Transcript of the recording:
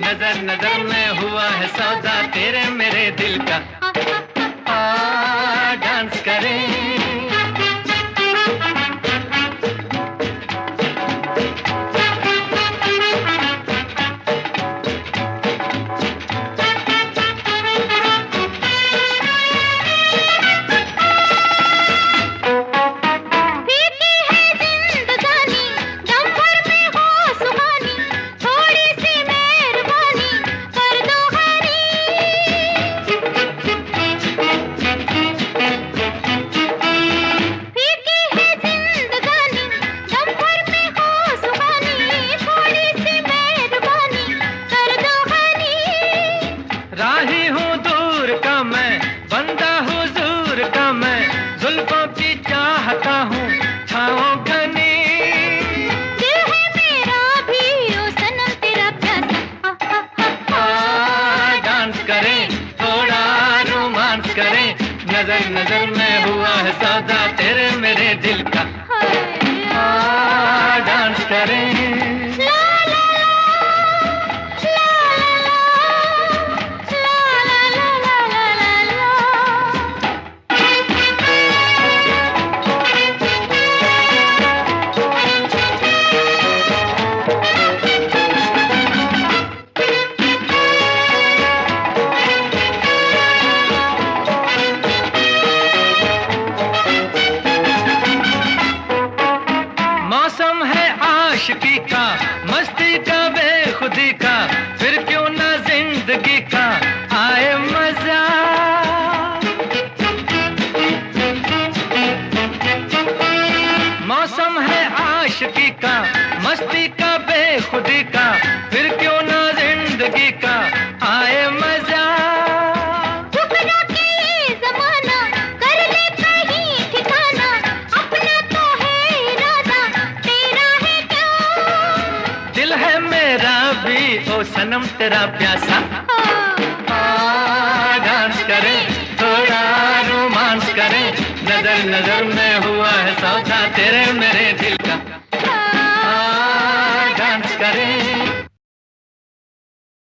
नजर नजर में हुआ है सौदा तेरे मेरे दिल का। आ डांस करें। राही हूँ दूर का मैं, बंदा हुजूर का मैं, जुल्फों की चाहता हूँ छाओं घनी। दिल है मेरा भी ओ सनम तेरा प्यासा। डांस करें, थोड़ा रोमांस करें, नजर नजर में हुआ है सौदा तेरे मेरे दिल का। डांस करें। मौसम है आशिकी का, मस्ती का, बेखुदी का, फिर क्यों ना जिंदगी का आए मजा। मौसम है आशिकी का, मस्ती का, बेखुदी का, फिर क्यों ना जिंदगी का आए मजा। दिल है मेरा भी ओ सनम तेरा प्यासा। डांस करें, थोड़ा रोमांस करें, नजर नजर में